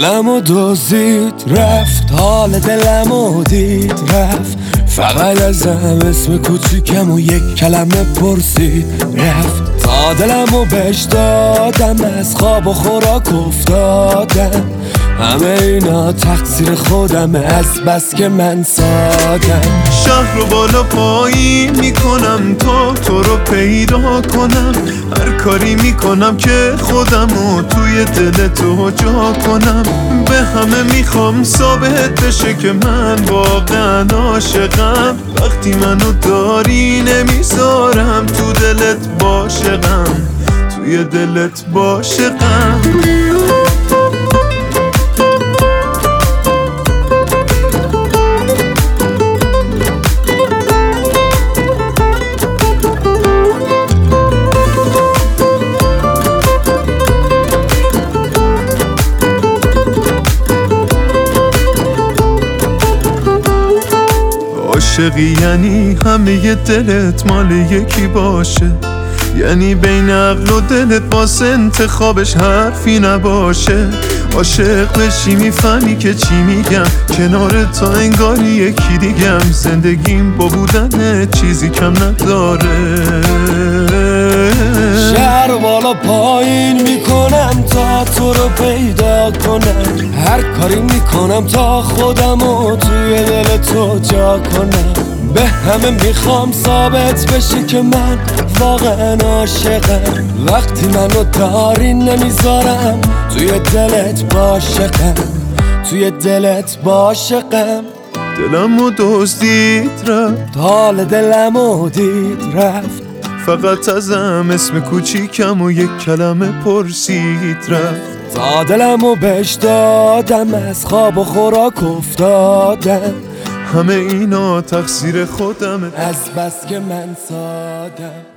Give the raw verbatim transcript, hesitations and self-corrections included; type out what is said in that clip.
دلمو دزدید رفت، حال دلمو دید رفت، فقط ازم اسم کوچیکم و یک کلمه پرسید رفت. تا دلمو بهش دادم، از خواب و خوراک افتادم، همه اینا تقصیر خودمه از بس که من سادم. شهر رو بالا پایین میکنم تا تو رو پیدا کنم، هر کاری میکنم که خودمو توی دل تو جا کنم. به همه میخوام ثابت بشه که من واقعا عاشقم، وقتی منو داری نمیذارم تو دلت باشقم، توی دلت باشقم. عاشقی یعنی همه دلت مال یکی باشه، یعنی بین عقل و دلت واسه انتخابش حرفی نباشه. عاشق بشی میفهمی که چی میگم، کنار تا انگاری یکی دیگم، زندگیم با بودن چیزی کم نداره. شهر بالا پایین میکنم تا تو رو پیدا کنم، هر کاری میکنم تا خودمو توی دل تو جا کنم. به همه میخوام ثابت بشه که من واقعا عاشقم، وقتی منو داری نمیذارم توی دلت باشقم، توی دلت باشقم. دلمو دزدید رفت، حال دلمو دید رفت، فقط ازم اسم کوچیکم و یک کلمه پرسید رفت. تا دلمو بهش دادم، از خواب و خوراک افتادم، همه اینا تقصیر خودمه از بس که من سادم.